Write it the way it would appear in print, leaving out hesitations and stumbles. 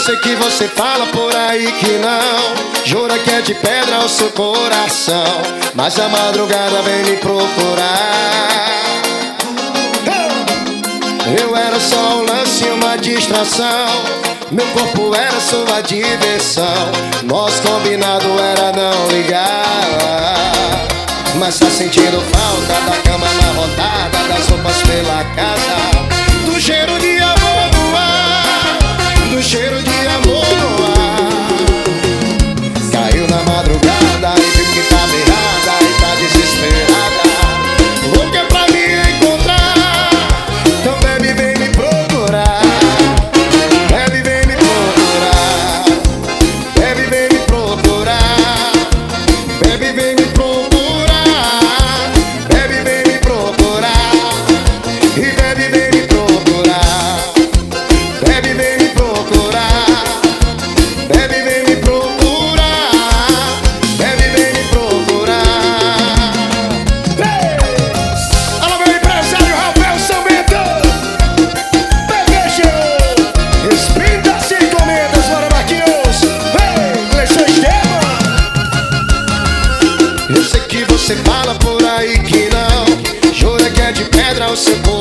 sei que você fala por aí que não, jura que é de pedra o seu coração, mas a madrugada vem me procurar. Eu era só um lance, uma distração, meu corpo era sua diversão, nosso combinado era não ligar. Mas tá sentindo falta da cama amarrotada, das roupas pela casa, do cheiro de amor no ar, do cheiro de amor no ar. Caiu na madrugada e viu que tava errada e tá desesperada, louca pra me encontrar. Então bebe, vem me procurar, bebe, vem me procurar, bebe, vem me procurar, bebe, vem me procurar, bebe, vem me procurar, e bebe, vem me procurar, bebe, vem me procurar, bebe, vem me procurar, bebe, vem me procurar. Alô, meu empresário Rafael São Bento, Pegueche, espírito das encomendas, bora Marquinhos, vem, Cleiton Esteban. Eu sei que você fala por aí que não, jura que é de pedra o seu corpo,